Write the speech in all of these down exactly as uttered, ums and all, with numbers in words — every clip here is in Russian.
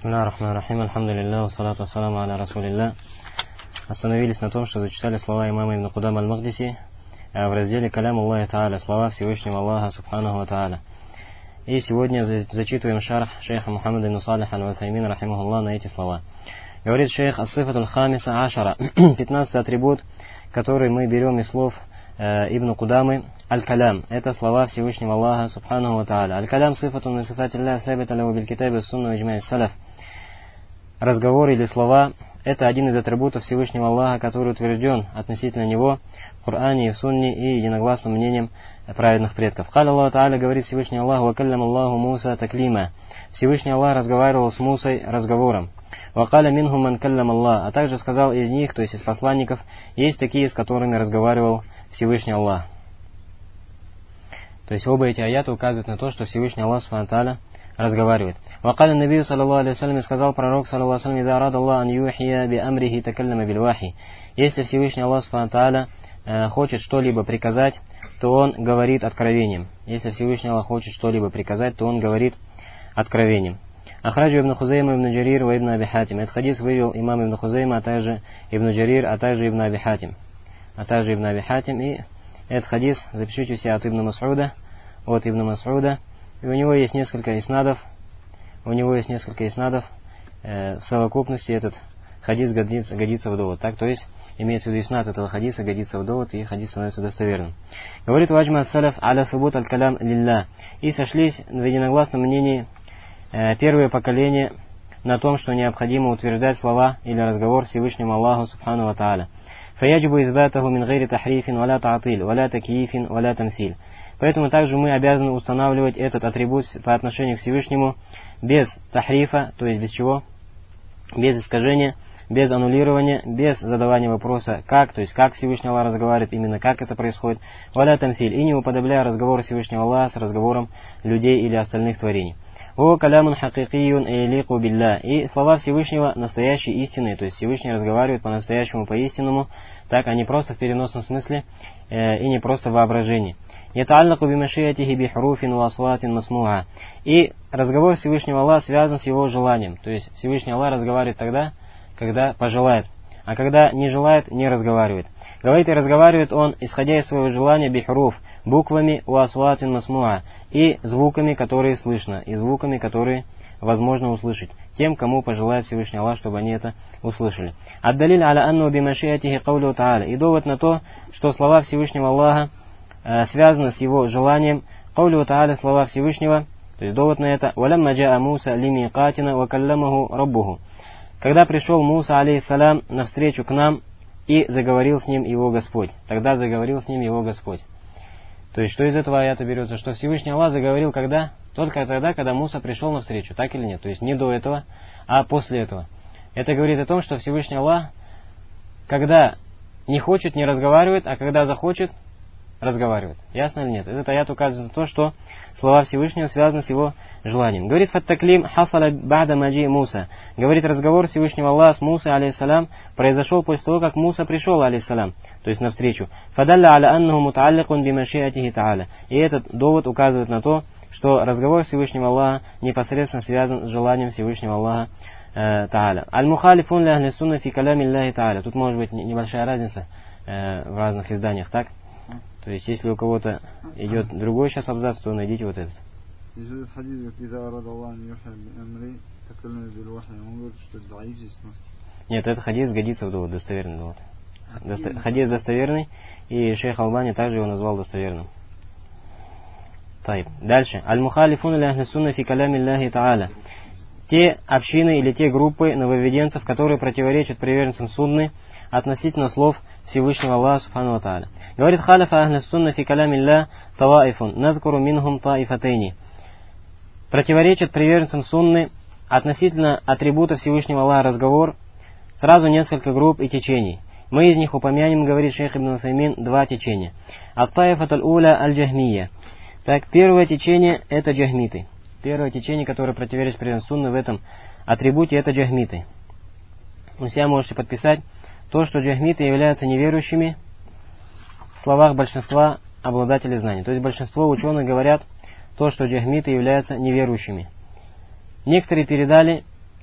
Бисмиллахи рахмани рахим, альхамдулиллах, вассалату вассаламу аля расулиллах. Остановились на том, что зачитали слова имама Ибн Кудама аль-Магдиси в разделе «Калям Аллахи Та'аля», слова Всевышнего Аллаха Субханаху ва Та'аля. И сегодня зачитываем шарх шейха Мухаммада ибн Салих аль-Васаймин, рахимахуллах, на эти слова. Говорит шейх ас-сифатуль хамиса ашара, пятнадцатый атрибут, который мы берем из слов э, Ибн Кудамы, аль-Калям. Это слова Всевышнего Аллаха Субханаху ва Та'аля. Аль-Калям сифатун мин сифатиллях сабита лаху биль китаби ва-сунна ва иджма'ис салаф. Разговор или слова – это один из атрибутов Всевышнего Аллаха, который утвержден относительно него в Коране и в Сунне и единогласным мнением праведных предков. Каля Аллаху Та'аля, говорит Всевышний Аллах: «Ва каллям Аллаху Муса таклима». Всевышний Аллах разговаривал с Мусой разговором. «Ва каля минхум ман каллям Аллах». А также сказал из них, то есть из посланников, есть такие, с которыми разговаривал Всевышний Аллах. То есть оба эти аяты указывают на то, что Всевышний Аллах Субхану Тааля разговаривает. Вакаля Набию саллаллаху алейхи вассалям, сказал пророк саллаллаху алейхи вассалям: «Ида арада Аллах ан юхия би амрихи такаллама биль вахи». Если Всевышний Аллах Субхану Тааля э, хочет что-либо приказать, то он говорит откровением. Если Всевышний Аллах хочет что-либо приказать, то он говорит откровением. Ахраджу ибн Хузейма, ибн Джарир ва ибн Аби Хатим. Этот хадис вывел имам ибн Хузейма, а также ибн Джарир, а также ибн Аби Хатим. А также ибн Аби Хатим. И этот хадис запишите себе от ибн Мас'уда, от ибн Мас'уда. И у него есть несколько иснадов. У него есть несколько иснадов. Э, в совокупности этот хадис годится, годится в довод. Так, то есть, имеется в виду иснад этого хадиса, годится в довод, и хадис становится достоверным. Говорит: «Ваджма ас-салаф аля субут аль-калям лилля». И сошлись в единогласном мнении э, первое поколение на том, что необходимо утверждать слова или разговор Всевышнему Аллаху Субхану ва Тааля. «Фаяджибу избатаху мин гайри тахрифин валя таатиль, валя такиифин, валя тамсиль». Поэтому также мы обязаны устанавливать этот атрибут по отношению к Всевышнему без тахрифа, то есть без чего? Без искажения, без аннулирования, без задавания вопроса «как?», то есть как Всевышний Аллах разговаривает, именно как это происходит, валя тамсиль, и не уподобляя разговор Всевышнего Аллаха с разговором людей или остальных творений. «О калямун хакикийюн эйлику билля». И слова Всевышнего настоящие, истинные, то есть Всевышний разговаривает по-настоящему, по-истинному, так, а не просто в переносном смысле э, и не просто в воображении. «Ятааллаку бимашиятихи бихруфин ва асватин масмуа». И разговор Всевышнего Аллаха связан с его желанием, то есть Всевышний Аллах разговаривает тогда, когда пожелает, а когда не желает, не разговаривает. Говорит, и разговаривает он, исходя из своего желания, бихруф, буквами ва асватин масмуа, и звуками, которые слышно, и звуками, которые возможно услышать тем, кому пожелает Всевышний Аллах, чтобы они это услышали. Ад-далиль аля анну бимашиятихи каулю тааля. И довод на то, что слова Всевышнего Аллаха э, связаны с его желанием. Каулю тааля, слова Всевышнего, то есть довод на это: «Валямма джаа Муса лимиқатина ва калламаху раббуху». Когда пришел Муса, алейхиссалям, навстречу к нам, и заговорил с ним его Господь. Тогда заговорил с ним его Господь. То есть, что из этого аята берется? Что Всевышний Аллах заговорил когда? Только тогда, когда Муса пришел навстречу. Так или нет? То есть, не до этого, а после этого. Это говорит о том, что Всевышний Аллах, когда не хочет, не разговаривает, а когда захочет, разговаривает. Ясно или нет? Этот аят указывает на то, что слова Всевышнего связаны с его желанием. Говорит: «Фаттаклим хасаля ба'да маджи Муса». Говорит, разговор Всевышнего Аллаха с Мусой, алейхиссалям, произошел после того, как Муса пришел, алейхиссалям, то есть навстречу. «Фадалля аля аннаху мутаалликун бимашиатихи тааля». И этот довод указывает на то, что разговор Всевышнего Аллаха непосредственно связан с желанием Всевышнего Аллаха э, Тааля. «Аль-мухалифун ля ахли сунна фи калями Аллахи Тааля». Тут может быть небольшая разница э, в разных изданиях, так? То есть, если у кого-то идет другой сейчас абзац, то найдите вот этот. Нет, этот хадис годится в довод, достоверный довод. Досто... Хадис достоверный, и шейх Албани также его назвал достоверным. Тайб. Дальше. Аль-мухалифун ля ахли сунна фи калями Аллахи Тааля. Те общины или те группы нововведенцев, которые противоречат приверженцам сунны относительно слов Всевышнего Аллаха Субхану ва Тааля. Говорит: «Халяфа ахли сунна фи калями Аллах таваифун, надкуру минхум таифатейни». Противоречат приверженцам сунны относительно атрибута Всевышнего Аллаха разговор сразу несколько групп и течений. Мы из них упомянем, говорит шейх Ибн Усаймин, два течения. Ат-таифатуль уля аль-джахмия. Так, первое течение – это джахмиты. Первое течение, которое противоречит приверженцам сунны в этом атрибуте, это джахмиты. Вы себя можете подписать то, что джахмиты являются неверующими в словах большинства обладателей знаний. То есть большинство ученых говорят то, что джахмиты являются неверующими. Некоторые передали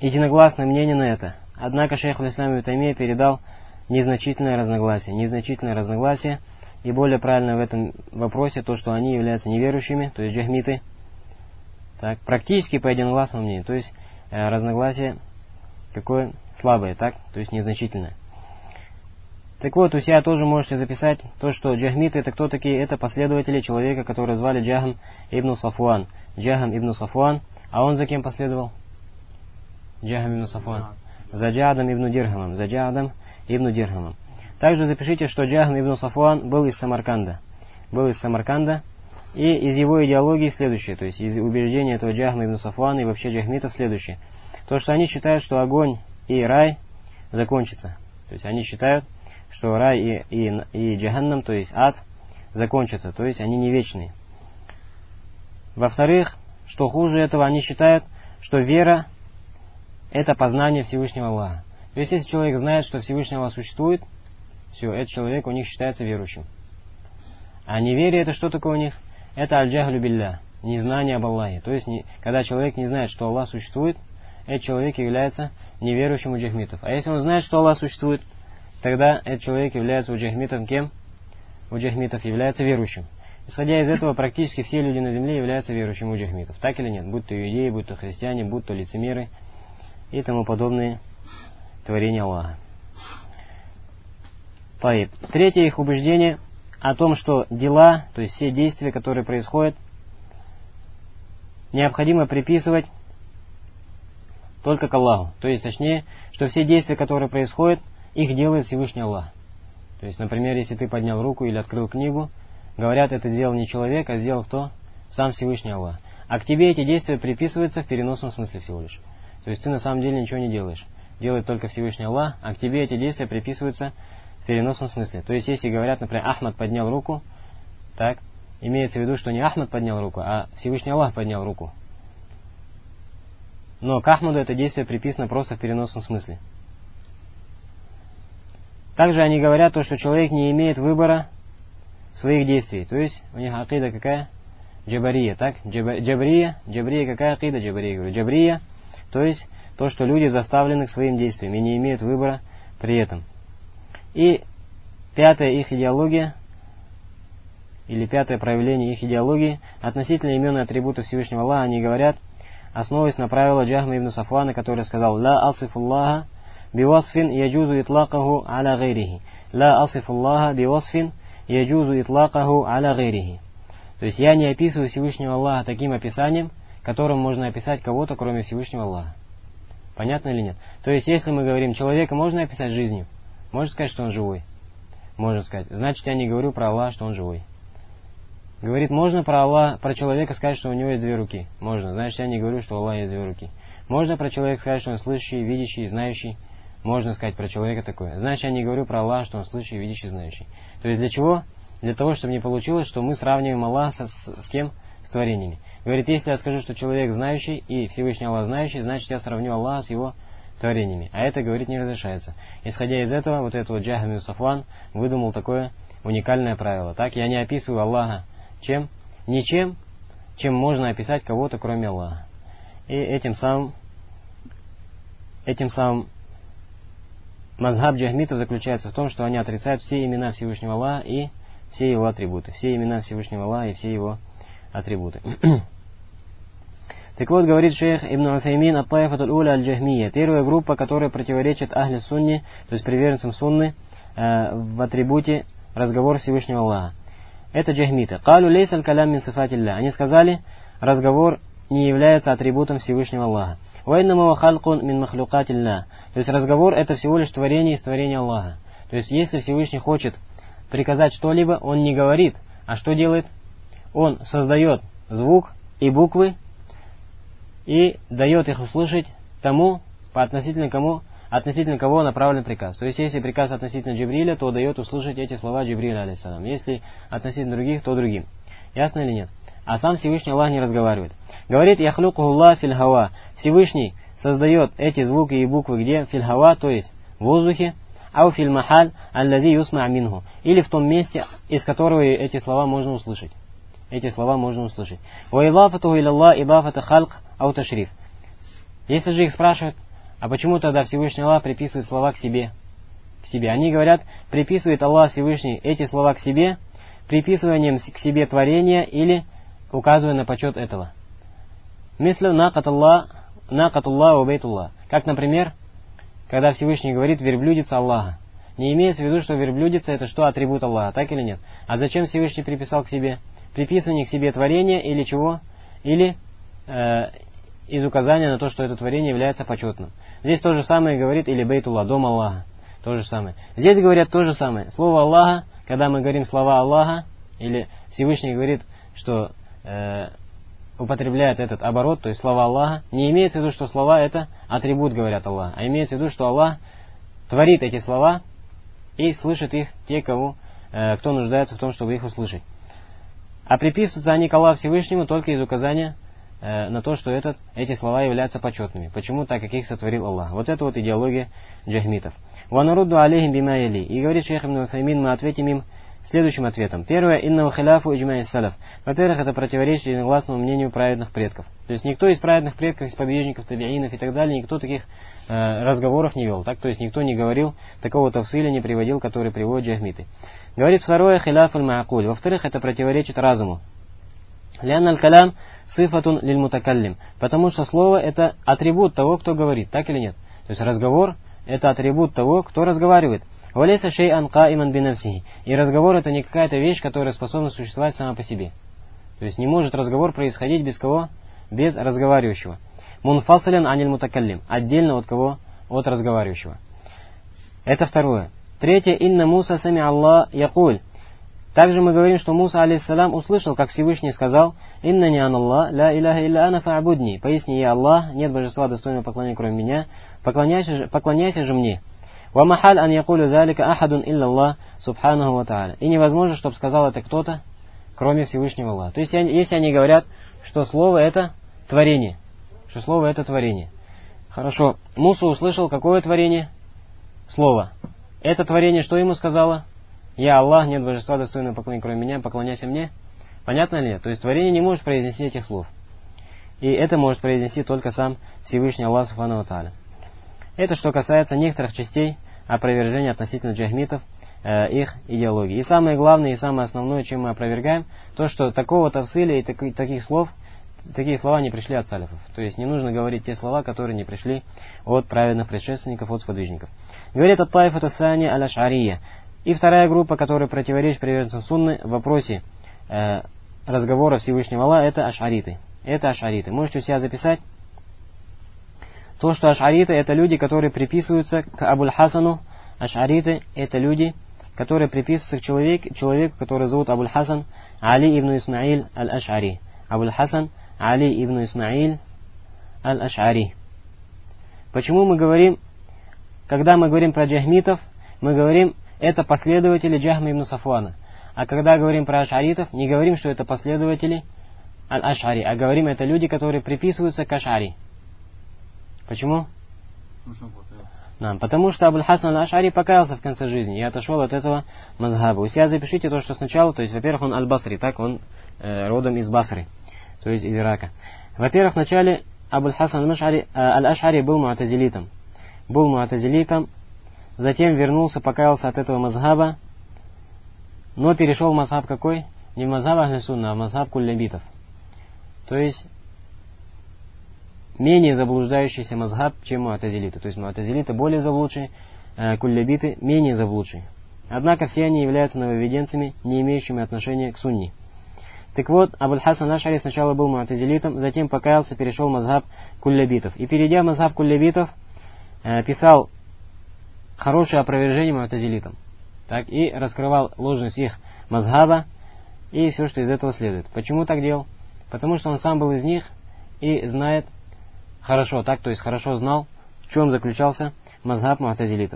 единогласное мнение на это. Однако шейх аль-Ислам ибн Таймия передал незначительное разногласие. Незначительное разногласие, и более правильно в этом вопросе то, что они являются неверующими, то есть джахмиты. Так, практически по единогласному мнению, то есть э, разногласие какое слабое, так, то есть незначительное. Так вот, у себя тоже можете записать то, что джахмиты это кто такие? Это последователи человека, которого звали Джахм ибн Сафуан. Джахм ибн Сафуан, а он за кем последовал? Джахм ибн Сафуан. За Джаадом ибн Дирхамом. За Джаадом ибн Дирхамом. Также запишите, что Джахм ибн Сафуан был из Самарканда. Был из Самарканда. И из его идеологии следующее, то есть из убеждения этого Джахма ибн Сафуана и вообще джахмитов следующее. То, что они считают, что огонь и рай закончатся. То есть они считают, что рай и, и, и джаханнам, то есть ад, закончатся. То есть они не вечные. Во-вторых, что хуже этого, они считают, что вера это познание Всевышнего Аллаха. То есть если человек знает, что Всевышний Аллах существует, все, этот человек у них считается верующим. А неверие это что такое у них? Это аль-джахлю билля, незнание об Аллахе. То есть, не, когда человек не знает, что Аллах существует, этот человек является неверующим у джахмитов. А если он знает, что Аллах существует, тогда этот человек является у джахмитов кем? У джахмитов является верующим. Исходя из этого, практически все люди на земле являются верующими у джахмитов. Так или нет? Будь то иудеи, будь то христиане, будь то лицемеры и тому подобные творения Аллаха. Таиб. Третье их убеждение о том, что дела, то есть все действия, которые происходят, необходимо приписывать только к Аллаху. То есть, точнее, что все действия, которые происходят, их делает Всевышний Аллах. То есть, например, если ты поднял руку или открыл книгу, говорят, это сделал не человек, а сделал кто? Сам Всевышний Аллах. А к тебе эти действия приписываются в переносном смысле всего лишь. То есть, ты на самом деле ничего не делаешь. Делает только Всевышний Аллах, а к тебе эти действия приписываются в переносном смысле. То есть, если говорят, например, Ахмад поднял руку, так, имеется в виду, что не Ахмад поднял руку, а Всевышний Аллах поднял руку. Но к Ахмаду это действие приписано просто в переносном смысле. Также они говорят то, что человек не имеет выбора своих действий. То есть, у них акида какая? Джабария, так? Джабрия, джабрия какая акида? Джабрия, говорю. Джабрия, то есть, то, что люди заставлены к своим действиям и не имеют выбора при этом. И пятая их идеология, или пятое проявление их идеологии, относительно имен и атрибутов Всевышнего Аллаха, они говорят, основываясь на правило Джахма ибн Сафуана, который сказал: «Ла асифуллаха биwasfin яджузу итлакаху аля гайрихи». «Ла асифуллаха биwasfin яджузу итлакаху аля гайрихи». То есть я не описываю Всевышнего Аллаха таким описанием, которым можно описать кого-то, кроме Всевышнего Аллаха. Понятно или нет? То есть если мы говорим, человека можно описать жизнью, можно сказать, что он живой? Можно сказать. Значит, я не говорю про Аллаха, что он живой. Говорит, можно про Аллаха, про человека сказать, что у него есть две руки? Можно. Значит, я не говорю, что у Аллаха есть две руки. Можно про человека сказать, что он слышащий, видящий, знающий? Можно сказать про человека такое. Значит, я не говорю про Аллаха, что он слышащий, видящий, знающий. То есть для чего? Для того, чтобы не получилось, что мы сравниваем Аллаха с, с кем? С творениями. Говорит, если я скажу, что человек знающий и Всевышний Аллах знающий, значит, я сравню Аллаха с его творениями. А это, говорит, не разрешается. Исходя из этого, вот этот вот Джахм ибн Сафуан выдумал такое уникальное правило. Так, я не описываю Аллаха чем? Ничем, чем можно описать кого-то, кроме Аллаха. И этим самым, этим самым мазхаб джахмитов заключается в том, что они отрицают все имена Всевышнего Аллаха и все его атрибуты. Все имена Всевышнего Аллаха и все его атрибуты. Так вот, говорит шейх Ибн Усаймин, ат-таифатуль уля аль-джахмия. Первая группа, которая противоречит ахли сунни, то есть приверженцам сунны, э, в атрибуте разговор Всевышнего Аллаха. Это джахмиты. Калю лейс аль-калям мин сифатилля. Они сказали, разговор не является атрибутом Всевышнего Аллаха. Вайнама халкун мин махлюкатилля. То есть разговор это всего лишь творение из творения Аллаха. То есть если Всевышний хочет приказать что-либо, он не говорит, а что делает? Он создает звук и буквы и дает их услышать тому, по относительно кому, относительно кого направлен приказ. То есть, если приказ относительно Джибриля, то дает услышать эти слова Джибриля, алейхиссалам. Если относительно других, то другим. Ясно или нет? А сам Всевышний Аллах не разговаривает. Говорит, яхлюкухуллах филь хава. Всевышний создает эти звуки и буквы где? Филь хава, то есть в воздухе. Ау филь махаль, аллади юсма минху. Или в том месте, из которого эти слова можно услышать. Эти слова можно услышать. Ва идафатуху илаллах идафата халк ау ташриф. Если же их спрашивают, А почему тогда Всевышний Аллах приписывает слова к себе? К себе. Они говорят, приписывает Аллах Всевышний эти слова к себе, приписыванием к себе творения или указывая на почет этого. Мислю накатуллах ва бейтуллах. Как, например, когда Всевышний говорит верблюдица Аллаха. Не имеется в виду, что верблюдица это что? Атрибут Аллаха, так или нет? А зачем Всевышний приписал к себе? Приписывание к себе творения или чего? Или э, из указания на то, что это творение является почетным. Здесь то же самое говорит или бейтуллах, дом Аллаха. То же самое. Здесь говорят то же самое. Слово Аллаха, когда мы говорим слова Аллаха, или Всевышний говорит, что э, употребляет этот оборот, то есть слова Аллаха, не имеется в виду, что слова это атрибут, говорят Аллах, а имеется в виду, что Аллах творит эти слова и слышит их те, кого, э, кто нуждается в том, чтобы их услышать. А приписываются они к Аллаху Всевышнему только из указания э, на то, что этот, эти слова являются почетными. Почему? Так как их сотворил Аллах. Вот это вот идеология джахмитов. «Ванарудду алейхим бима яли». И говорит шейх ибн Усаймин, мы ответим им следующим ответом. Первое, иннау хиляфу иджма'i салаф. Во-первых, это противоречит единогласному мнению праведных предков. То есть никто из праведных предков, из подвижников, табиинов и так далее, никто таких э, разговоров не вел. Так? То есть никто не говорил, такого тавсиля не приводил, который приводит джахмиты. Говорит второе, хиляфу аль-ма'акуль. Во-вторых, это противоречит разуму. Лян аль-калям сифатун лиль-мутакаллим. Потому что слово это атрибут того, кто говорит. Так или нет? То есть разговор это атрибут того, кто разговаривает. «Валейса шей'ан каиман бинавсихи». И разговор это не какая-то вещь, которая способна существовать сама по себе. То есть не может разговор происходить без кого? Без разговаривающего. «Мунфасалян аниль мутакаллим». Отдельно от кого? От разговаривающего. Это второе. Третье. «Инна Муса сами Аллах якуль». Также мы говорим, что Муса, алейхиссалям, услышал, как Всевышний сказал: «Инна ни ан Аллах, ла иляха илля ана фа'будни». Поясни, я Аллах, нет божества достойного поклонения, кроме меня, поклоняйся же, поклоняйся же мне. «Вамахаль ан якулю залика ахадун илля Аллах субханаху ва та'аля». И невозможно, чтобы сказал это кто-то, кроме Всевышнего Аллаха. То есть, если они говорят, что слово это творение, что слово это творение. Хорошо, Муса услышал какое творение? Слово. Это творение что ему сказала? «Я Аллах, нет божества достойного поклонения, кроме меня, поклоняйся мне». Понятно ли? То есть творение не может произнести этих слов. И это может произнести только сам Всевышний Аллах субхану ва тааля. Это что касается некоторых частей опровержения относительно джахмитов, э, их идеологии. И самое главное и самое основное, чем мы опровергаем, то, что такого тавсиля и таки, таких слов, такие слова не пришли от салифов. То есть не нужно говорить те слова, которые не пришли от праведных предшественников, от сподвижников. Говорит ат-таифа ат-сани аль-аш'ария. И вторая группа, которая противоречит приверженцам сунны в вопросе э, разговора Всевышнего Аллаха, это аш'ариты. Это аш'ариты. Можете у себя записать. То, что аш'ариты это люди, которые приписываются к Абуль-Хасану. Аш'ариты это люди, которые приписываются к человеку, человеку, который зовут Абуль-Хасан Али ибн Исмаиль аль-Аш'ари. Абуль-Хасан Али ибн Исмаиль аль-Аш'ари. Почему мы говорим, когда мы говорим про джахмитов, мы говорим, это последователи Джахма ибн Сафуана. А когда говорим про аш'аритов, не говорим, что это последователи аль-Аш'ари, а говорим, это люди, которые приписываются к Аш'ари. Почему? Нам. Потому что Абуль-Хасан аль-Аш'ари покаялся в конце жизни и отошел от этого мазхаба. У себя запишите то, что сначала, то есть, во-первых, он аль-Басри, так, он э, родом из Басры, то есть из Ирака. Во-первых, вначале Абуль-Хасан аль-Аш'ари был муатазилитом. Был муатазилитом, затем вернулся, покаялся от этого мазхаба, но перешел в мазхаб какой? Не в мазхаб ахль-сунна, а в мазхаб куллябитов. То есть менее заблуждающийся мазхаб, чем муатазилиты. То есть муатазилиты более заблудшие, э, куллябиты менее заблудшие. Однако все они являются нововведенцами, не имеющими отношения к сунне. Так вот, Абуль-Хасан аль-Аш'ари сначала был муатазилитом, затем покаялся, перешел в мазхаб куллябитов. И перейдя в мазхаб куллябитов, э, писал хорошее опровержение муатазилитам. Так, и раскрывал ложность их мазхаба и все, что из этого следует. Почему так делал? Потому что он сам был из них и знает хорошо, так, то есть хорошо знал, в чем заключался мазхаб муатазилитов.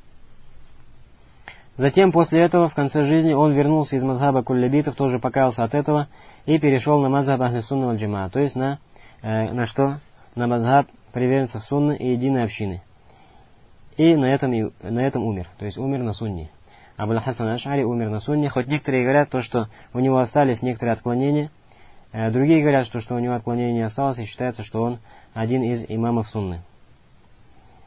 Затем, после этого, в конце жизни, он вернулся из мазхаба куллябитов, тоже покаялся от этого и перешел на мазхаб ахль-сунна валь джамаа, то есть на, э, на что? На мазхаб приверженцев сунны и единой общины. И на этом, и на этом умер, то есть умер на сунне. Абуль-Хасан аль-Аш'ари умер на сунне, хоть некоторые говорят, то, что у него остались некоторые отклонения, э, другие говорят, что, что у него отклонений не осталось, и считается, что он один из имамов сунны.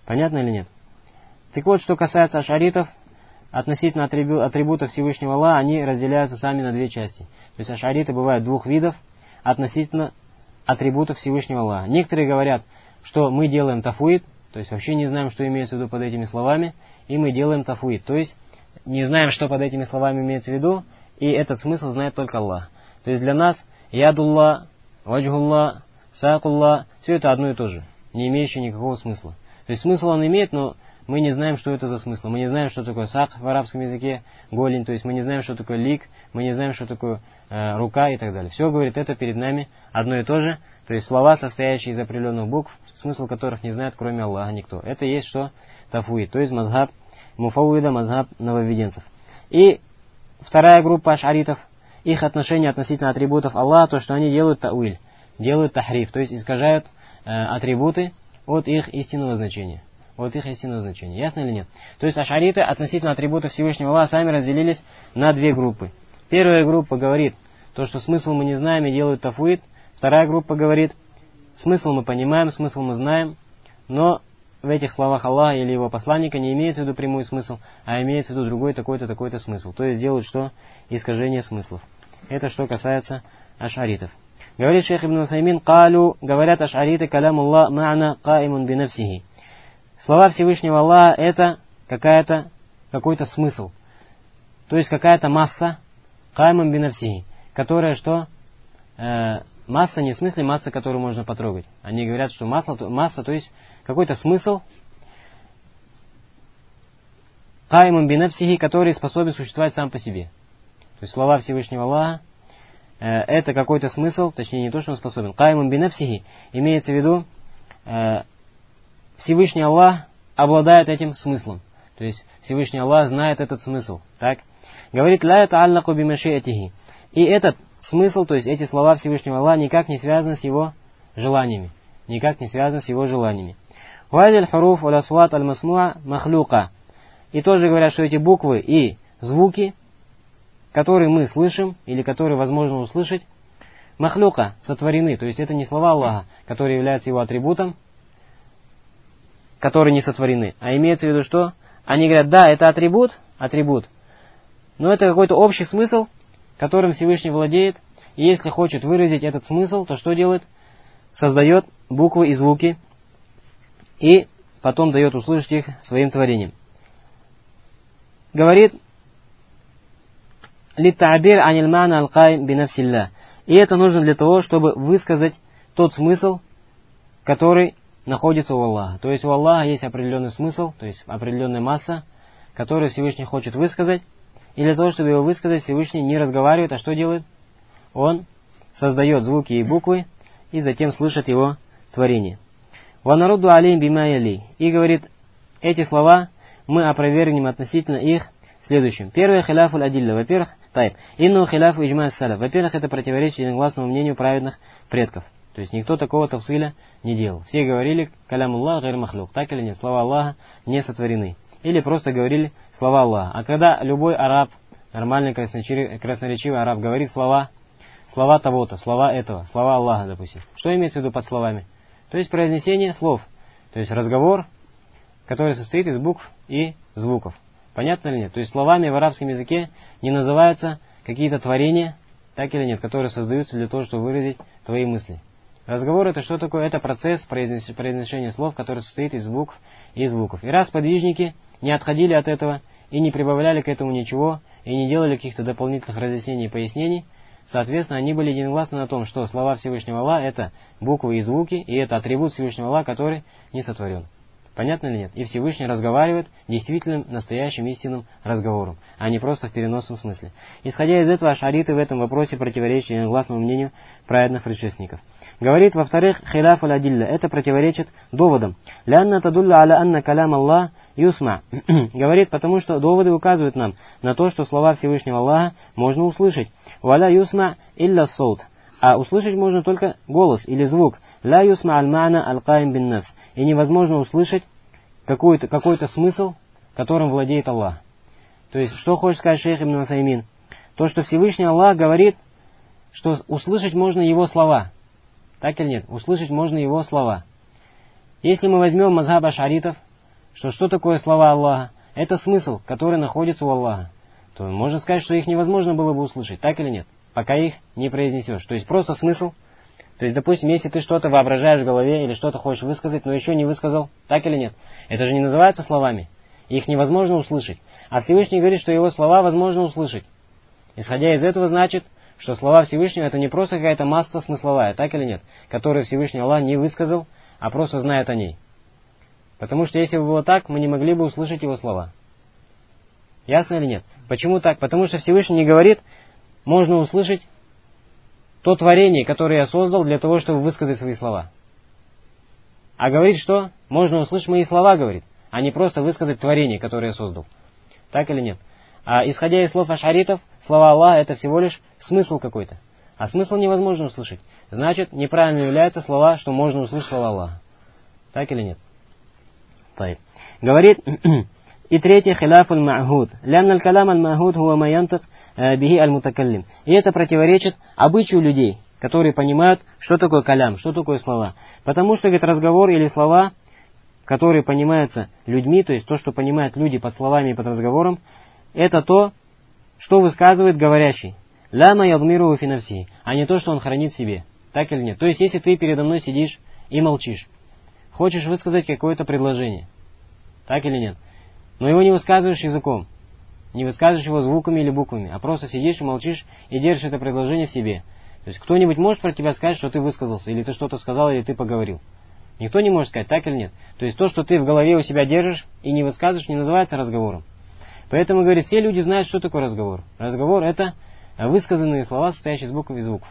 Понятно или нет? Так вот, что касается ашаритов, относительно атрибутов Всевышнего Аллаха, они разделяются сами на две части. То есть ашариты бывают двух видов относительно атрибутов Всевышнего Аллаха. Некоторые говорят, что мы делаем тафуид, то есть вообще не знаем, что имеется в виду под этими словами, и мы делаем тафуид, то есть не знаем, что под этими словами имеется в виду, и этот смысл знает только Аллах. То есть для нас ядулла, ваджгулла, сакулла, все это одно и то же, не имеющее никакого смысла. То есть смысл он имеет, но мы не знаем, что это за смысл. Мы не знаем, что такое сак в арабском языке, голень, то есть мы не знаем, что такое лик, мы не знаем, что такое э, рука и так далее. Все, говорит, это перед нами одно и то же, то есть слова, состоящие из определенных букв, смысл которых не знает, кроме Аллаха, никто. Это есть что? Тафуид, то есть мазхаб муфауида, мазхаб нововведенцев. И вторая группа ашаритов, их отношение относительно атрибутов Аллаха, то, что они делают тауиль, делают тахриф, то есть искажают э, атрибуты от их истинного значения. От их истинного значения. Ясно или нет? То есть ашариты относительно атрибутов Всевышнего Аллаха сами разделились на две группы. Первая группа говорит, то, что смысл мы не знаем и делают тафуид. Вторая группа говорит, смысл мы понимаем, смысл мы знаем, но в этих словах Аллаха или его посланника не имеется в виду прямой смысл, а имеется в виду другой такой-то, такой-то смысл. То есть делают что? Искажение смыслов. Это что касается ашаритов. Говорит шейх Ибн Усаймин, «Калю», говорят ашариты, «Калям Аллах ма'на каимун бинafсихи». Слова Всевышнего Аллаха это какая-то, какой-то смысл. То есть какая-то масса, каймам бинавсихи, которая что? Э, масса не в смысле масса, которую можно потрогать. Они говорят, что масса, масса то есть какой-то смысл, каймам бинавсихи, который способен существовать сам по себе. То есть слова Всевышнего Аллаха э, это какой-то смысл, точнее не то, что он способен. Каймам бинавсихи имеется в виду э, Всевышний Аллах обладает этим смыслом. То есть Всевышний Аллах знает этот смысл. Так? Говорит, ля та'аллаку бимашиатихи. И этот смысл, то есть эти слова Всевышнего Аллаха никак не связаны с его желаниями. Никак не связаны с его желаниями. Вадиль хуруф уля суат аль-масмуа махлюка. И тоже говорят, что эти буквы и звуки, которые мы слышим, или которые возможно услышать, махлюка, сотворены. То есть это не слова Аллаха, которые являются его атрибутом, которые не сотворены. А имеется в виду что? Они говорят, да, это атрибут, атрибут, но это какой-то общий смысл, которым Всевышний владеет. И если хочет выразить этот смысл, то что делает? Создает буквы и звуки, и потом дает услышать их своим творением. Говорит, «Литтабир аниль мана аль-кайм бинавсилля». И это нужно для того, чтобы высказать тот смысл, который находится у Аллаха. То есть у Аллаха есть определенный смысл, то есть определенная масса, которую Всевышний хочет высказать. И для того, чтобы его высказать, Всевышний не разговаривает, а что делает? Он создает звуки и буквы, и затем слышит его творение. «Ванарудду алейм бима яли». И говорит, эти слова мы опровергнем относительно их следующим. Первое, хиляфуль адилля. Во-первых, тайб. Инну хиляфу иджма саляф. Во-первых, это противоречит единогласному мнению праведных предков. То есть никто такого тавсиля не делал. Все говорили «Калям Аллах гайр махлюк». Так или нет? Слова Аллаха не сотворены. Или просто говорили слова Аллаха. А когда любой араб, нормальный красноречивый араб говорит слова, слова того-то, слова этого, слова Аллаха, допустим. Что имеется в виду под словами? То есть произнесение слов. То есть разговор, который состоит из букв и звуков. Понятно или нет? То есть словами в арабском языке не называются какие-то творения, так или нет, которые создаются для того, чтобы выразить твои мысли. Разговор это что такое? Это процесс произношения слов, который состоит из букв и звуков. И раз подвижники не отходили от этого и не прибавляли к этому ничего, и не делали каких-то дополнительных разъяснений и пояснений, соответственно, они были единогласны на том, что слова Всевышнего Аллаха это буквы и звуки, и это атрибут Всевышнего Аллаха, который не сотворен. Понятно или нет? И Всевышний разговаривает действительным, настоящим, истинным разговором, а не просто в переносном смысле. Исходя из этого, ашариты в этом вопросе противоречат единогласному мнению праведных предшественников. Говорит, во-вторых, хиляф аль-адилля. Это противоречит доводам. Лянна тадулля аля анна калям Аллах юсма. Говорит, потому что доводы указывают нам на то, что слова Всевышнего Аллаха можно услышать. Валя юсма илля саут. А услышать можно только голос или звук. Ля юсма аль-мана аль-каим бин нафс. И невозможно услышать какой-то, какой-то смысл, которым владеет Аллах. То есть, что хочет сказать шейх Ибн Усаймин? То, что Всевышний Аллах говорит, что услышать можно Его слова. Так или нет? Услышать можно Его слова. Если мы возьмем мазхаб ашаритов, что что такое слова Аллаха, это смысл, который находится у Аллаха, то можно сказать, что их невозможно было бы услышать, так или нет, пока их не произнесешь. То есть просто смысл. То есть, допустим, если ты что-то воображаешь в голове или что-то хочешь высказать, но еще не высказал, так или нет, это же не называется словами. Их невозможно услышать. А Всевышний говорит, что его слова возможно услышать. Исходя из этого, значит, что слова Всевышнего это не просто какая-то масса смысловая, так или нет, которую Всевышний Аллах не высказал, а просто знает о ней. Потому что если бы было так, мы не могли бы услышать его слова. Ясно или нет? Почему так? Потому что Всевышний не говорит, можно услышать то творение, которое я создал для того, чтобы высказать свои слова. А говорит, что можно услышать мои слова, говорит, а не просто высказать творение, которое я создал. Так или нет? А исходя из слов ашаритов, слова Аллаха это всего лишь смысл какой-то. А смысл невозможно услышать. Значит, неправильно являются слова, что можно услышать слова Аллаха. Так или нет? طيب. Говорит, и третье, хиляф аль-ма'худ. Лянна аль-калам аль-ма'худ хуа ма янтик бихи аль-мутакаллим. И это противоречит обычаю людей, которые понимают, что такое калям, что такое слова. Потому что, говорит, разговор или слова, которые понимаются людьми, то есть то, что понимают люди под словами и под разговором, это то, что высказывает говорящий. Ля ма ядмиру фи нафсихи, а не то, что он хранит в себе. Так или нет? То есть, если ты передо мной сидишь и молчишь, хочешь высказать какое-то предложение, так или нет, но его не высказываешь языком, не высказываешь его звуками или буквами, а просто сидишь и молчишь и держишь это предложение в себе. То есть, кто-нибудь может про тебя сказать, что ты высказался, или ты что-то сказал, или ты поговорил? Никто не может сказать, так или нет? То есть, то, что ты в голове у себя держишь и не высказываешь, не называется разговором. Поэтому, говорит, все люди знают, что такое разговор. Разговор – это высказанные слова, состоящие из букв и звуков.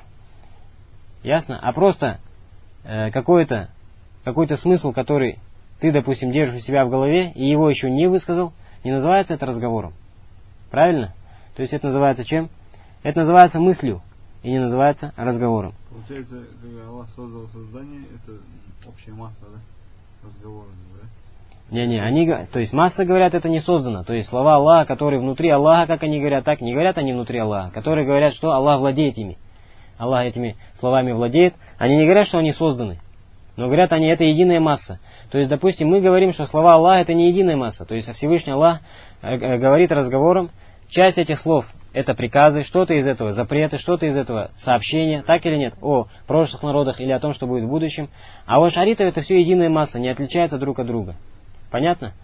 Ясно? А просто э, какой-то какой-то смысл, который ты, допустим, держишь у себя в голове, и его еще не высказал, не называется это разговором. Правильно? То есть это называется чем? Это называется мыслью, и не называется разговором. Получается, когда Аллах создал создание, это общая масса, да? Разговоров, да? Не-не, они, то есть масса, говорят, это не создано. То есть слова Аллаха, которые внутри Аллаха, как они говорят, так не говорят они внутри Аллаха. Которые говорят, что Аллах владеет ими. Аллах этими словами владеет. Они не говорят, что они созданы. Но говорят они, это единая масса. То есть, допустим, мы говорим, что слова Аллаха это не единая масса. То есть Всевышний Аллах говорит разговором. Часть этих слов это приказы, что-то из этого запреты, что-то из этого сообщения, так или нет, о прошлых народах или о том, что будет в будущем. А у ашаритов это все единая масса, не отличается друг от друга. Понятно?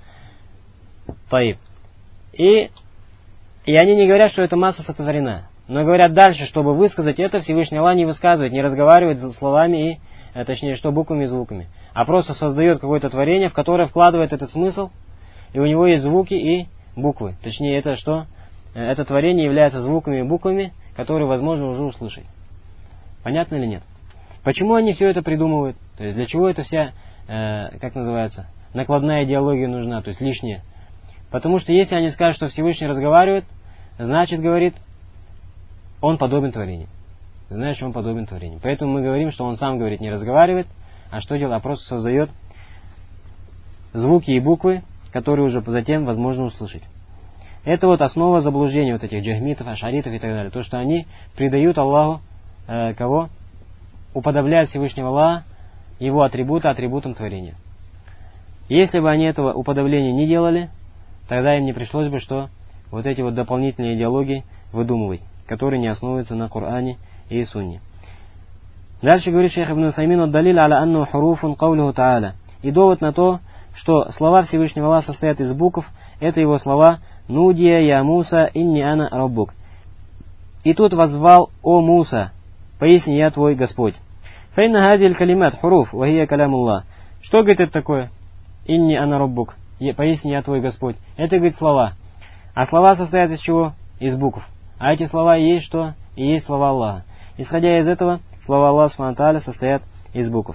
Таиб. И, и они не говорят, что эта масса сотворена. Но говорят дальше, чтобы высказать это, Всевышний Аллах не высказывает, не разговаривает словами, и, а, точнее, что буквами и звуками. А просто создает какое-то творение, в которое вкладывает этот смысл, и у него есть звуки и буквы. Точнее, это что? Это творение является звуками и буквами, которые возможно уже услышать. Понятно или нет? Почему они все это придумывают? То есть для чего эта вся, э, как называется, накладная идеология нужна, то есть лишняя? Потому что если они скажут, что Всевышний разговаривает, значит, говорит, он подобен творению. Значит, он подобен творению. Поэтому мы говорим, что он сам, говорит, не разговаривает, а что делает? А просто создает звуки и буквы, которые уже затем возможно услышать. Это вот основа заблуждения вот этих джахмитов, ашаритов и так далее. То, что они придают Аллаху, э, кого? Уподобляют Всевышнего Аллаха, его атрибуты атрибутам творения. Если бы они этого уподобления не делали, тогда им не пришлось бы, что вот эти вот дополнительные идеологии выдумывать, которые не основываются на Коране и Сунне. Дальше говорит шейх Ибн Усаймин: «Далиль аля анну хуруфун каулиху та'аля». И довод на то, что слова Всевышнего Аллаха состоят из букв, это его слова «Нудия я Муса инни ана раббук». И тут воззвал: «О Муса, поясни, я твой Господь». «Файна хадиль калимат хуруф, вахия калямуллах». Что, говорит, это такое? «Инни ана раббук». Поясни, я твой Господь. Это, говорит, слова. А слова состоят из чего? Из букв. А эти слова и есть что? И есть слова Аллаха. Исходя из этого, слова Аллаха субхану ва тааля состоят из букв.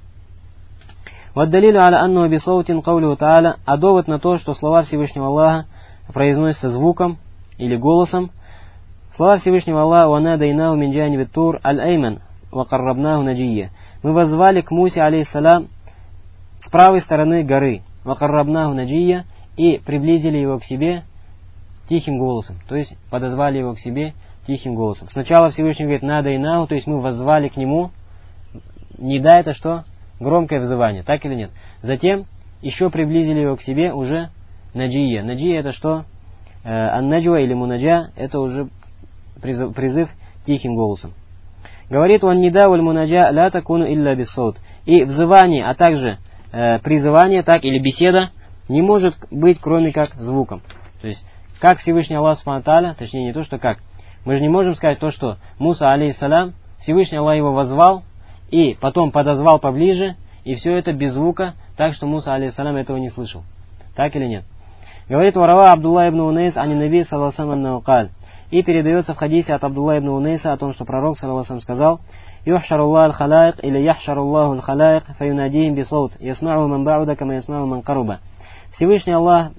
«Ваддалилю аля анну бисаутин каулиху та'аля». А довод на то, что слова Всевышнего Аллаха произносятся звуком или голосом. Слова Всевышнего Аллаха: «Вана дайнаху мин джаниби тур аль-айман, ва каррабнаху наджия». Мы воззвали к Мусе, алейхиссалям, с правой стороны горы, ва каррабнаху наджия, и приблизили его к себе тихим голосом. То есть подозвали его к себе тихим голосом. Сначала Всевышний говорит «на дайнаху», то есть мы воззвали к нему. Не да, это что? Громкое взывание, так или нет? Затем еще приблизили его к себе уже наджия. Наджия это что? Ан-наджва или мунаджа это уже призыв, призыв тихим голосом. Говорит он: «Нида валь мунаджа ла такуну илля биссаут». И взывание, а также э, призывание, так или беседа не может быть кроме как звуком. То есть, как Всевышний Аллах субхану тааля, точнее не то, что как. Мы же не можем сказать то, что Муса алейхиссалям, Всевышний Аллах его возвал и потом подозвал поближе, и все это без звука, так что Муса алейхиссалям этого не слышал. Так или нет? Говорит: «Варава Абдулла ибн Унейс ани наби саллаллаху алейхи ва саллям». И передается в хадисе от Абдулла ибн Унейса о том, что пророк саллаллаху алейхи ва саллям сказал: «Юхшаруллах аль-халаик или яхшаруллаху аль-халаик фаюнадихим бисаут, ясма'у ман ба'уда кама ясма'у ман каруба». Всевышний Аллах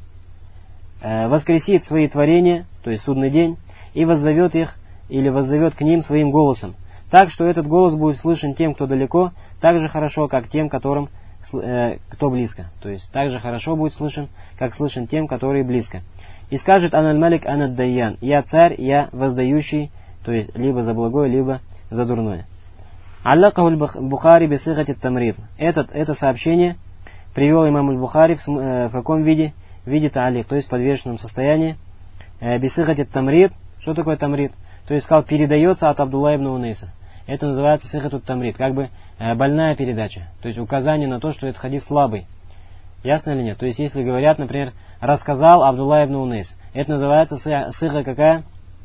э, воскресит свои творения, то есть судный день, и воззовет их, или воззовет к ним своим голосом, так что этот голос будет слышен тем, кто далеко, так же хорошо, как тем, которым, э, кто близко. То есть так же хорошо будет слышен, как слышен тем, которые близко. И скажет: «Аналь-малик анад-дайян». «Я царь, я воздающий», то есть либо за благое, либо за дурное. «Аллакаху аль-Бухари бисыгати ат-тамрид». Этот, это сообщение привел имам аль-Бухари в, э, в каком виде? В виде та'алик, то есть в подвешенном состоянии. Э, бисыгати ат-тамрид. Что такое тамрид? То есть сказал, передается от Абдулла ибн Унейса. Это называется сыгатут тамрид, как бы э, больная передача. То есть указание на то, что этот хадис слабый. Ясно или нет? То есть, если говорят, например, рассказал Абдулла ибн Унейс, это называется сыга какая?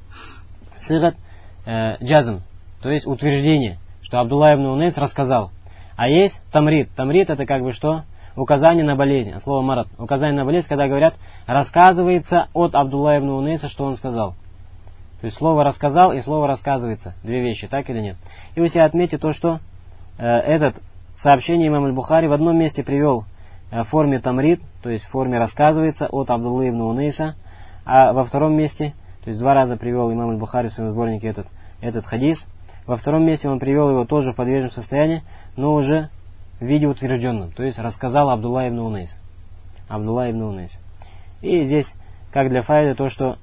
Сыгат э, джазм, то есть утверждение, что Абдулла ибн Унейс рассказал. А есть тамрид. Тамрид это как бы что? Указание на болезнь. От слова марат. Указание на болезнь, когда говорят, рассказывается от Абдулла ибн Унейса, что он сказал. То есть слово рассказал и слово рассказывается. Две вещи, так или нет? И вы себе отметьте то, что э, этот сообщение имам аль-Бухари в одном месте привел в форме тамрид, то есть в форме рассказывается от Абдуллы ибн Унейса, а во втором месте, то есть два раза привел имам аль-Бухари в своем сборнике этот, этот хадис, во втором месте он привел его тоже в подвижном состоянии, но уже в виде утвержденном, то есть рассказал Абдулла ибн Унейс. Абдулла ибн Унейс. И здесь, как для файда, то, что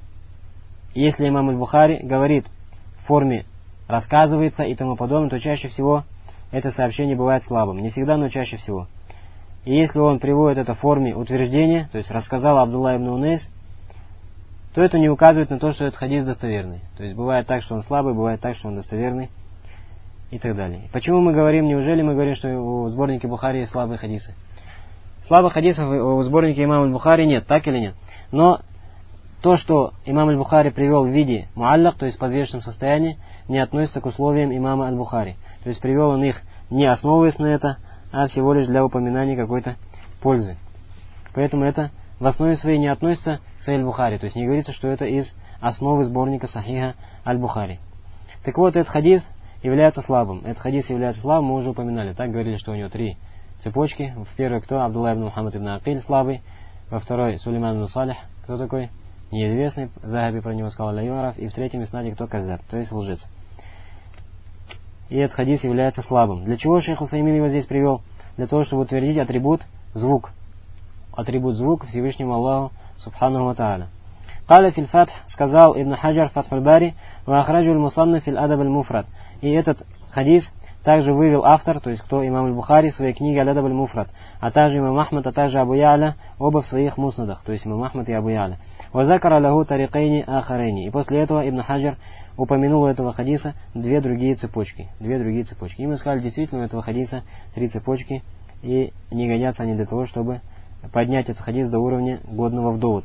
если имам аль-Бухари говорит в форме рассказывается и тому подобное, то чаще всего это сообщение бывает слабым. Не всегда, но чаще всего. И если он приводит это в форме утверждения, то есть рассказал Абдулла ибн Унейс, то это не указывает на то, что этот хадис достоверный. То есть бывает так, что он слабый, бывает так, что он достоверный и так далее. Почему мы говорим, неужели мы говорим, что у сборника Бухари есть слабые хадисы? Слабых хадисов у сборника имама аль-Бухари нет, так или нет? Но то, что имам аль-Бухари привел в виде муаллак, то есть в подвешенном состоянии, не относится к условиям имама аль-Бухари. То есть привел он их не основываясь на это, а всего лишь для упоминания какой-то пользы. Поэтому это в основе своей не относится к Сахих аль-Бухари. То есть не говорится, что это из основы сборника Сахиха аль-Бухари. Так вот, этот хадис является слабым. Этот хадис является слабым, мы уже упоминали. Так говорили, что у него три цепочки. В первой кто? Абдулла ибн Мухаммад ибн Акиль, слабый. Во второй Сулейман ибн Салих. Кто такой? Неизвестный. Захаби про него сказал ля-Юмаров. И в третьем иснаде кто? Каздаб, то есть лжец. И этот хадис является слабым. Для чего шейх Усаймин его здесь привел? Для того, чтобы утвердить атрибут звук. Атрибут звук Всевышнему Аллаху Субхану ва Тааля. Каля фил Фатх, сказал Ибн Хаджар в Фатхуль Бари, ва ахраджу аль-Мусанниф фил Адаб аль-Муфрад. И этот хадис также вывел автор, то есть кто? Имам аль-Бухари в своей книге Аль-Адаб аль-Муфрад, а также имам Ахмад, а также Абу Я'ля, оба в своих муснадах, то есть имам Ахмад и Абу Я'ля. Ва закара лаху тарикайни ахарайни. И после этого Ибн Хаджар упомянул у этого хадиса две другие цепочки. Две другие цепочки. И мы сказали, действительно, у этого хадиса три цепочки, и не годятся они для того, чтобы поднять этот хадис до уровня годного в довод.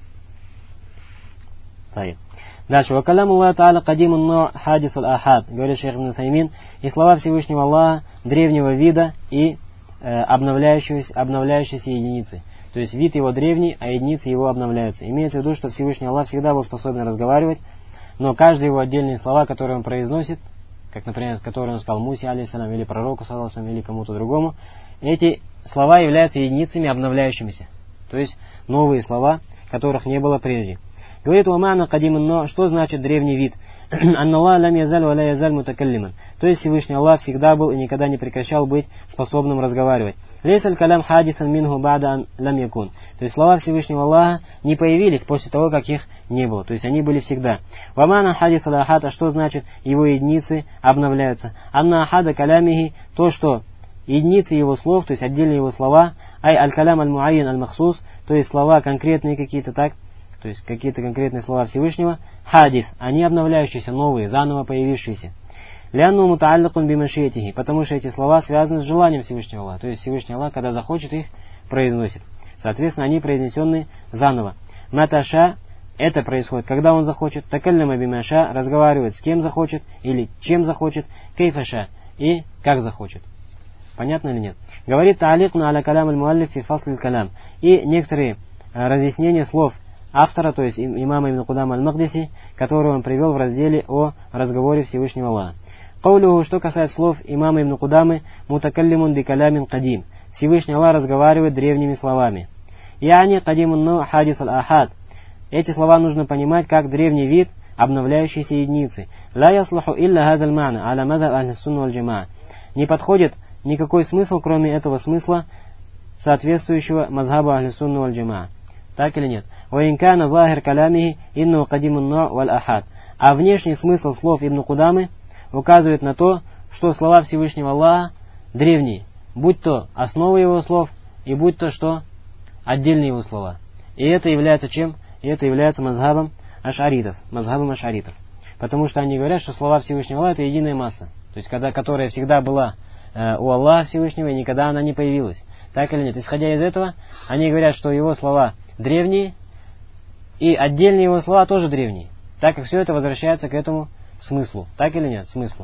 Дальше. Ва калам Аллах Та'аля кадимун но хадис аль-ахад. Говорит шейх Ибн Усаймин. И слова Всевышнего Аллаха древнего вида и э, обновляющиеся, обновляющиеся единицы. То есть вид его древний, а единицы его обновляются. Имеется в виду, что Всевышний Аллах всегда был способен разговаривать, но каждые его отдельные слова, которые он произносит, как, например, которые он сказал Мусе, алейхиссалям, или пророку, саллаллаху, или кому-то другому, эти слова являются единицами обновляющимися. То есть новые слова, которых не было прежде. Говорит Уамана Кадимун, но что значит древний вид? Анналлах лам язаль ва ла язаль мутакаллиман. То есть Всевышний Аллах всегда был и никогда не прекращал быть способным разговаривать. Лейсаль калям хадисан минху бада ан лам якун. То есть слова Всевышнего Аллаха не появились после того, как их не было. То есть они были всегда. Уамана хадис аль-ахад, а что значит его единицы обновляются? Анна ахада калямихи, то, что единицы его слов, то есть отдельные его слова, ай аль-калям аль-муайян аль-махсус, то есть слова конкретные какие-то, так, то есть какие-то конкретные слова Всевышнего, хадиф, они обновляющиеся, новые, заново появившиеся. Лянну мутааллакун бимашиятихи, потому что эти слова связаны с желанием Всевышнего Аллаха, то есть Всевышний Аллах, когда захочет, их произносит. Соответственно, они произнесены заново. Маташа, это происходит, когда он захочет, такалляма бимаша, разговаривает с кем захочет, или чем захочет, кейфаша, и как захочет. Понятно или нет? Говорит тааликну аля калям аль-муаллиф фи фасль калям. И некоторые разъяснения слов автора, то есть имама Ибн Кудама аль-Магдиси, которые он привел в разделе о разговоре Всевышнего Аллаха. Каулюху, что касается слов имама Ибн Кудамы, мутакаллимун би калямин кадим. Всевышний Аллах разговаривает древними словами. Яни кадимун ну хадис аль-ахад. Эти слова нужно понимать как древний вид обновляющейся единицы. Ла яслуху илля хазаль ма'на аля мазхаб ахлис-сунна валь-джамаа. Не подходит никакой смысл, кроме этого смысла, соответствующего мазхабу ахлис-сунна валь-джамаа. Так или нет? Ваинкана захир калямихи инну кадимун ну валь-ахад. А внешний смысл слов Ибн Кудамы указывает на то, что слова Всевышнего Аллаха древние, будь то основа его слов, и будь то что отдельные его слова. И это является чем? И это является мазхабом аш'аритов, мазхабом аш'аритов. Потому что они говорят, что слова Всевышнего Аллаха это единая масса. То есть, когда, которая всегда была э, у Аллаха Всевышнего, и никогда она не появилась. Так или нет? Исходя из этого, они говорят, что его слова древние, и отдельные его слова тоже древние. Так как все это возвращается к этому смыслу. Так или нет? Смыслу.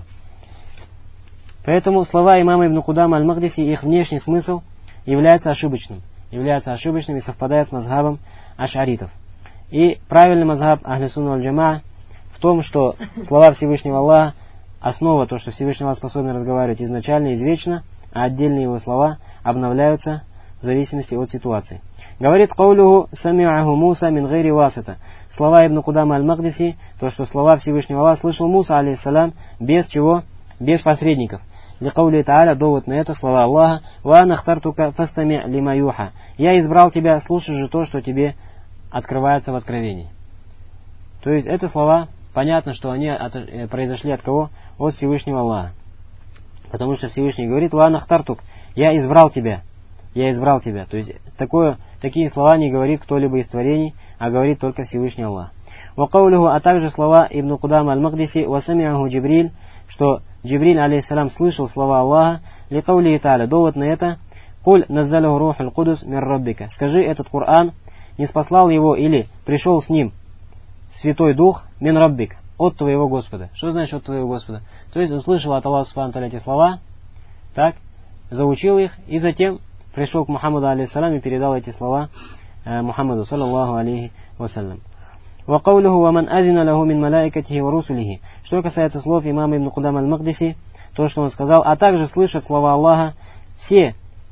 Поэтому слова имама Ибн Кудама аль-Магдиси, их внешний смысл является ошибочным. Является ошибочным и совпадает с мазхабом аш'аритов. И правильный мазхаб ахлис-сунна валь-джамаа в том, что слова Всевышнего Аллаха, основа, то, что Всевышний Аллах способен разговаривать изначально, извечно, а отдельные его слова обновляются в зависимости от ситуации. Говорит каулюху сами'аху Муса мин гайри васита. Слова Ибн Кудама аль-Магдиси, то, что слова Всевышнего Аллаха слышал Муса, алейхиссалям, без чего? Без посредников. Для каули та'аля, довод на это, слова Аллаха, ва нахтартука фастами' лима юха. Я избрал тебя, слушай же то, что тебе открывается в откровении. То есть, это слова, понятно, что они от, э, произошли от кого? От Всевышнего Аллаха. Потому что Всевышний говорит, ва нахтартук, я избрал тебя. Я избрал тебя. То есть, такое, такие слова не говорит кто-либо из творений, а говорит только Всевышний Аллах. Ва каулюху, а также слова Ибн Кудама аль-Магдиси, ва сами'аху Джибриль, что Джибриль, алейхиссалям, слышал слова Аллаха, ли каули та'аля, довод на это, куль наззалаху рухуль кудус мир раббика. Скажи, этот Коран не спаслал его или пришел с ним Святой Дух мин раббик, от твоего Господа. Что значит от твоего Господа? То есть, услышал от Аллаха субхану ва тааля эти слова, так, заучил их, и затем пришел к Мухаммаду, алейхиссалям, и передал эти слова э, Мухаммаду, саллаллаху алейхи вассалям. Ва каулюху ва ман азина лаху мин малаикатихи ва русулихи. Что касается слов имама Ибн Кудама аль-Магдиси, то, что он сказал, а также слышат слова Аллаха все,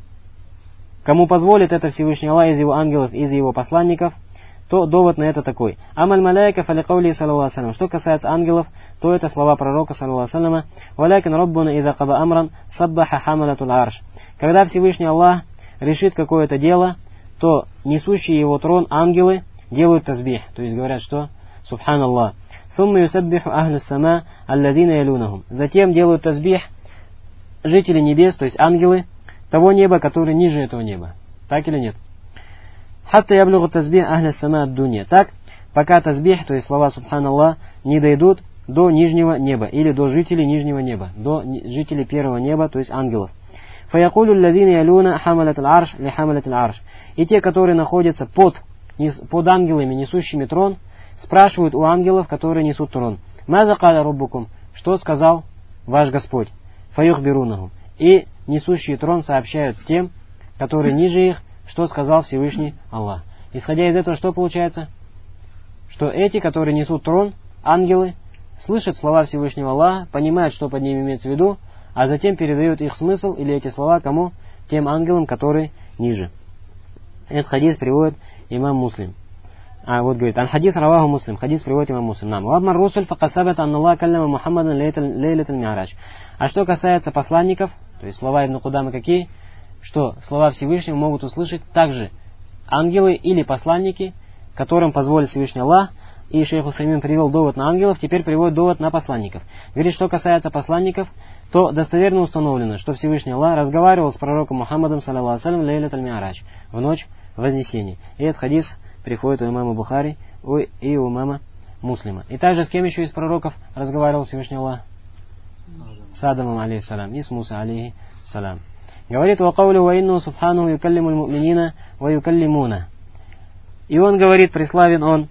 кому позволит это Всевышний Аллах из его ангелов, из его посланников, то довод на это такой. Амаль маляйка фали каули саллаллаху алейхи вассалям. Что касается ангелов, то это слова пророка саллаллаху алейхи вассалям. Валякин раббуна иза када амран саббаха хамалатул арш. Когда Всевышний Аллах решит какое-то дело, то несущие его трон ангелы делают тазбих. То есть говорят, что субханаллах. Сумма юсаббиху ахлю сама алладина ялунахум. Затем делают тазбих жители небес, то есть ангелы того неба, который ниже этого неба. Так или нет? Хатта яблюгу тазбих ахля сама ад-дунья. Так, пока тазбих, то есть слова субханаллах, не дойдут до нижнего неба, или до жителей нижнего неба, до жителей первого неба, то есть ангелов. Фаякулю алладина ялуна хамалат аль-арш ли хамалат аль-арш. И те, которые находятся под, под ангелами, несущими трон, спрашивают у ангелов, которые несут трон. Маза каля руббукум. Что сказал ваш Господь? Фаюхбирунахум. И несущие трон сообщают тем, которые ниже их, что сказал Всевышний Аллах. Исходя из этого, что получается? Что эти, которые несут трон, ангелы, слышат слова Всевышнего Аллаха, понимают, что под ними имеется в виду, а затем передают их смысл или эти слова кому? Тем ангелам, которые ниже. Этот хадис приводит имам Муслим. А вот говорит, аль-хадис раваху Муслим, хадис приводит имам Муслим. Нам. Вабмар русуль факасабат анна Аллах каллама Мухаммадан лейлаталь ми'рач. А что касается посланников, то есть слова Ибн Кудамы какие? Что слова Всевышнего могут услышать также ангелы или посланники, которым позволит Всевышний Аллах и шейх Усаймин привел довод на ангелов, теперь приводит довод на посланников. Говорит, что касается посланников, то достоверно установлено, что Всевышний Аллах разговаривал с пророком Мухаммадом, саллаллаху алейхи ва саллям, лейлат аль-Ми'радж, в ночь Вознесения. И этот хадис приходит у имама Бухари и у имама Муслима. И также с кем еще из пророков разговаривал Всевышний Аллах? С Адамом, алейхиссалям, и с Муса, алейхиссалям. Говорит, «Вакаулю ва инну субхану юкаллиму аль-му'минина ва юкаллимуна». И он говорит, преславен он,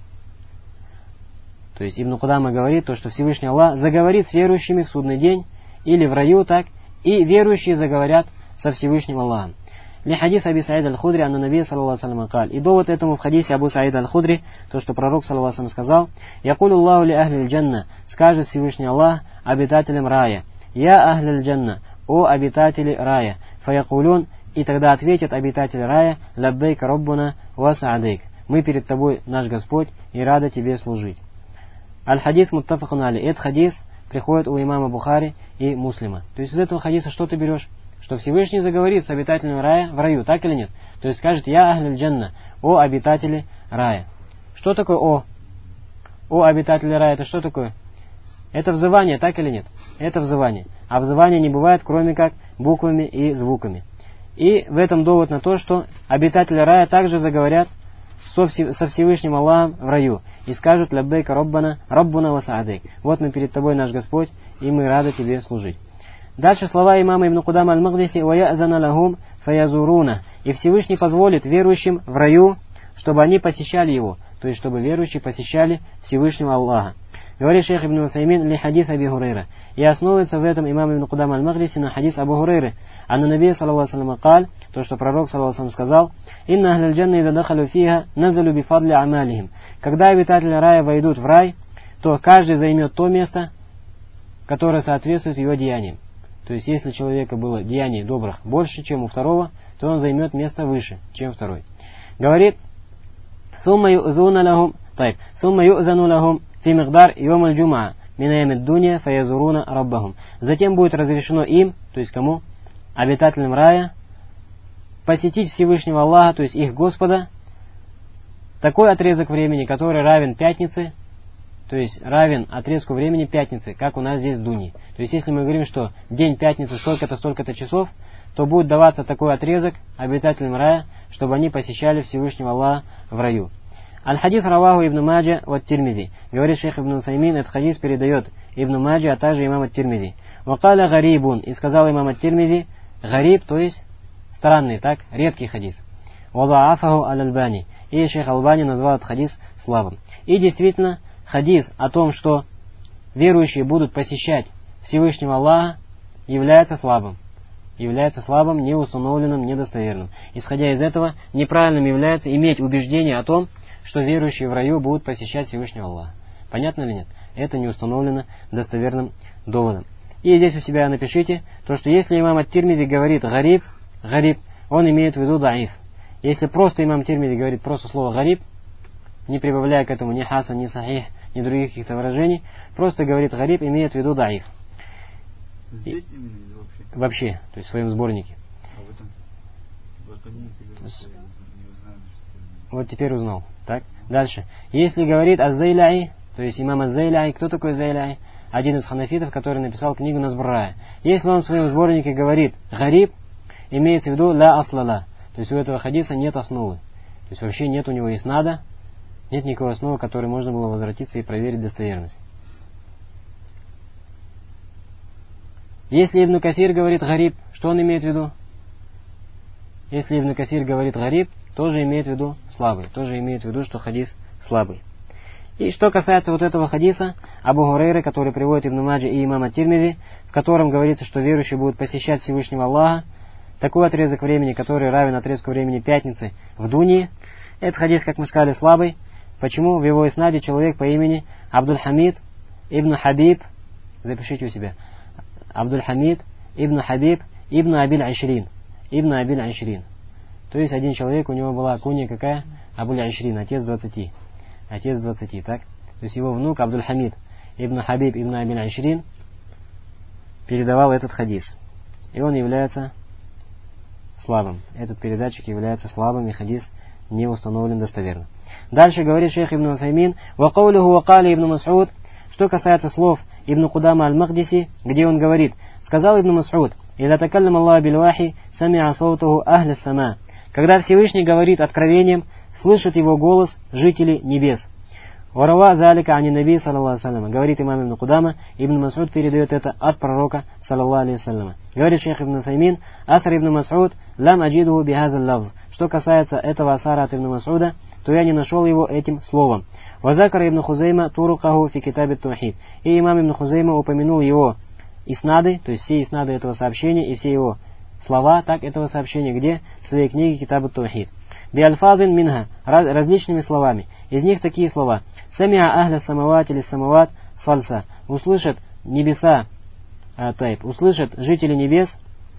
то есть Ибн Кудама говорит, то, что Всевышний Аллах заговорит с верующими в судный день, или в раю так, и верующие заговорят со Всевышним Аллахом. Ли хадис Аби Саид аль-Худри, анна Наби саллаллаху алейхи ва саллям. И довод этому в хадисе Абу Саида аль-Худри, то, что пророк саллаллаху алейхи ва саллям сказал, «Якулю Аллаху ли ахли аль-джанна», скажет Всевышний Аллах обитателям рая, «Я ахли аль-джанна», о обитатели рая, фаякулюн, и тогда ответят обитатели рая, «Лаббейка роббуна ва саадейк», мы перед тобой, наш Господь, и рады тебе служить. Аль-хадис муттафакун алейх. Этот хадис приходит у имама Бухари и Муслима. То есть из этого хадиса что ты берешь? Что Всевышний заговорит с обитателями рая в раю, так или нет? То есть скажет, «Я ахлюль джанна», о обитатели рая. Что такое «о»? О обитатели рая, это что такое? Это взывание, так или нет? Это взывание. А взывание не бывает, кроме как буквами и звуками. И в этом довод на то, что обитатели рая также заговорят со Всевышним Аллахом в раю и скажут, «Лаббейка роббана, роббуна ва саадейк». Вот мы перед тобой, наш Господь, и мы рады тебе служить. Дальше слова имама Ибн Кудама аль-Магдиси, «Ва я'зана лахум фаязуруна». И Всевышний позволит верующим в раю, чтобы они посещали его, то есть чтобы верующие посещали Всевышнего Аллаха. Говорит шейх Ибн Усаймин, ли хадис Аби Хурейра. И основывается в этом имам Ибн Кудама аль-Магдиси на хадис Абу Хурейры. А на Наби саллаллаху алейхи ва саллям каль, то, что пророк саллаллаху алейхи ва саллям сказал, «Инна ахляль джанна ида дахалю фиха назалю бифадли амалихим». Когда обитатели рая войдут в рай, то каждый займет то место, которое соответствует его деяниям. То есть, если у человека было деяний добрых больше, чем у второго, то он займет место выше, чем второй. Говорит, «Сумма ю'зуна лахум, тайб, сумма ю'зану лахум фи мигдар йом аль-джумаа, мин аямид дунья фаязуруна раббахум». Затем будет разрешено им, то есть кому? Обитателям рая, посетить Всевышнего Аллаха, то есть их Господа, такой отрезок времени, который равен пятнице, то есть равен отрезку времени пятницы, как у нас здесь в Дуне. То есть если мы говорим, что день пятницы столько-то, столько-то часов, то будет даваться такой отрезок обитателям рая, чтобы они посещали Всевышнего Аллаха в раю. Аль-хадис раваху Ибн Маджа от Тирмизи. Говорит шейх Ибн Усаймин, этот хадис передает Ибн Маджа, а также имам ат-Тирмизи. Вакаля гарибун, и сказал имам ат-Тирмизи, гариб, то есть странный, так, редкий хадис. Вадаафаху аль-Альбани. И шейх Албани назвал этот хадис слабым. И действительно, хадис о том, что верующие будут посещать Всевышнего Аллаха, является слабым. Является слабым, неустановленным, недостоверным. Исходя из этого, неправильным является иметь убеждение о том, что верующие в раю будут посещать Всевышнего Аллаха. Понятно или нет? Это не установлено достоверным доводом. И здесь у себя напишите, то, что если имам ат-Тирмизи говорит «гариб», «гариб», он имеет в виду «даиф». Если просто имам Тирмизи говорит просто слово «гариб», не прибавляя к этому ни хасан, ни сахих, ни других каких-то выражений, просто говорит «гариб», имеет в виду «даиф». Здесь именно или вообще? Вообще, то есть в своем сборнике. А в этом законе не узнаем, что... Вот теперь узнал. Так, дальше. Если говорит аз-Зайляи, то есть имам аз-Зайляи, кто такой Зайляи? Один из ханафитов, который написал книгу Назбурая. Если он в своем сборнике говорит «гариб», имеется в виду «ла аслала», то есть у этого хадиса нет основы. То есть вообще нет у него иснада, нет никакой основы, к которой можно было возвратиться и проверить достоверность. Если Ибн Кафир говорит «гариб», что он имеет в виду? Если Ибн Кафир говорит «гариб», тоже имеет в виду слабый, тоже имеет в виду, что хадис слабый. И что касается вот этого хадиса Абу Хурейры, который приводит Ибн Маджа и имам ат-Тирмизи, в котором говорится, что верующие будут посещать Всевышнего Аллаха, такой отрезок времени, который равен отрезку времени пятницы в Дунии, этот хадис, как мы сказали, слабый. Почему? В его иснаде человек по имени Абдуль-Хамид Ибн Хабиб, запишите у себя, Абдуль-Хамид Ибн Хабиб Ибн Абиль-Ашрин, Ибн Абиль-Ашрин. То есть один человек, у него была кунья какая? Абуль-Ашрин, отец двадцати. Отец двадцати, так? То есть его внук Абдуль-Хамид Ибн Хабиб Ибн Абиль-Ашрин передавал этот хадис. И он является слабым. Этот передатчик является слабым, и хадис не установлен достоверно. Дальше говорит шейх Ибн Усаймин: «Ва каулюху ва кали Ибн Мас'уд». Что касается слов Ибн Кудама аль-Махдиси, где он говорит: сказал Ибн Мас'уд: «Иля такаллам Аллах биль-вахи, сами'a саутуху ахля сама». Когда Всевышний говорит откровением, слышат его голос жители небес. «Варава залика ани наби саллаллаху алейхи вассалям». Говорит имам Ибн Кудама, Ибн Мас'уд передает это от пророка саллаллаху алейхи вассалям. Говорит шейх Ибн Усаймин: «Асар Ибн Мас'уд лам аджидуху бихазал лавз». Что касается этого асара от Ибн Мас'уда, то я не нашел его этим словом. «Вазакара Ибн Хузейма турукаху фи китабе тухид». И имам Ибн Хузейма упомянул его иснады, то есть все иснады этого сообщения и все его слова, так этого сообщения, где? В своей книге Китаб ат-Тухид. Биальфазин минха, различными словами. Из них такие слова: «Самиа ахля самават или самават сальса». Услышат небеса, а, тайп, услышат жители небес.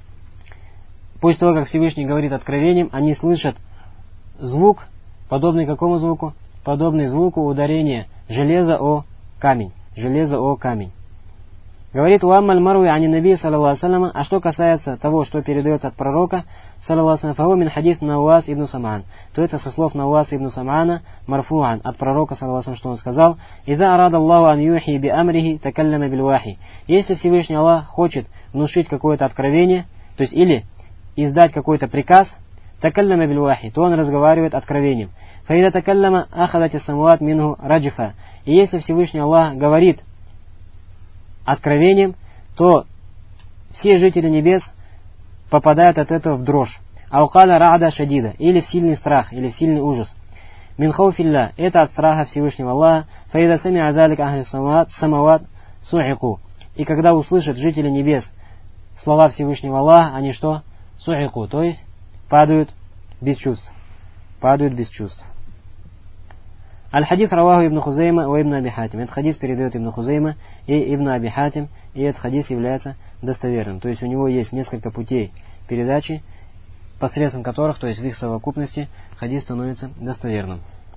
После того, как Всевышний говорит откровением, они слышат звук, подобный какому звуку? Подобный звуку ударения железа о камень. Железо о камень. Говорит Уаммаль Маруи ани наби саллаллаху алейхи вассалям. А что касается того, что передается от пророка саллаллаху алейхи вассалям, фаху мин хадис Науас ибн Сам'ан, то это со слов Науас ибн Сам'ана марфу'ан от пророка саллаллаху алейхи вассалям, что он сказал: «Иза арада Аллаху ан юхи би амрихи такаллама биль вахи». Если Всевышний Аллах хочет внушить какое-то откровение, то есть или издать какой-то приказ, такаллама биль вахи, то он разговаривает откровением. Фаида такаллама ахадати самуат минху раджифа. И если Всевышний Аллах говорит откровением, то все жители небес попадают от этого в дрожь. Аукаля ра'да шадида, или в сильный страх, или в сильный ужас. Мин хауфилля, это от страха Всевышнего Аллаха. Фаида сами азалик ахли самават самават су'iку. И когда услышат жители небес слова Всевышнего Аллаха, они что? Су'iку, то есть падают без чувств. Падают без чувств. Аль-хадис раваху Ибн Хузейма и Ибн Аби Хатим. Этот хадис передает Ибн Хузейма и Ибн Аби Хатим, и этот хадис является достоверным. То есть у него есть несколько путей передачи, посредством которых, то есть в их совокупности, хадис становится достоверным.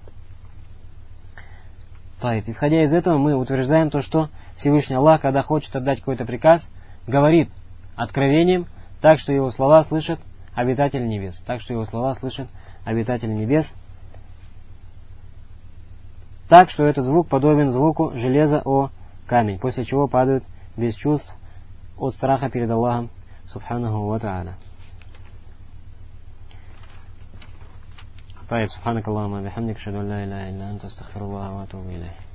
Так, исходя из этого, мы утверждаем то, что Всевышний Аллах, когда хочет отдать какой-то приказ, говорит откровением, так что его слова слышат обитатели небес. Так что его слова слышат обитатели небес. Так что этот звук подобен звуку железа о камень, после чего падают без чувств от страха перед Аллахом субханаху ва тааля. طيب سبحانك اللهم وبحمدك اشهد ان لا اله الا انت استغفر الله واتوب اليه.